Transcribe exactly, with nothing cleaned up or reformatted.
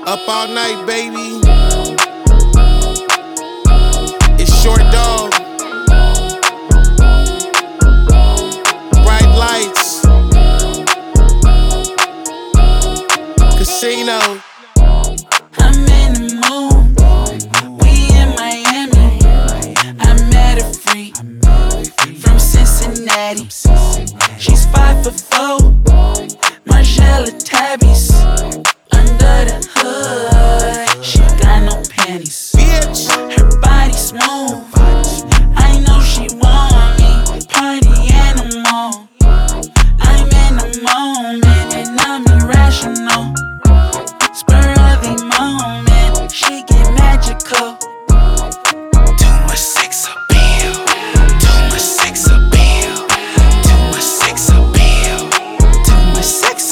Up all night, baby. It's Short Dog. Bright lights. Casino. I'm in the mood. We in Miami. I met a freak from Cincinnati. She's five foot four. Margiela tabbies. Under the hood, she got no panties. Bitch. Her body smooth. I know she want me. Party animal. I'm in the moment and I'm irrational.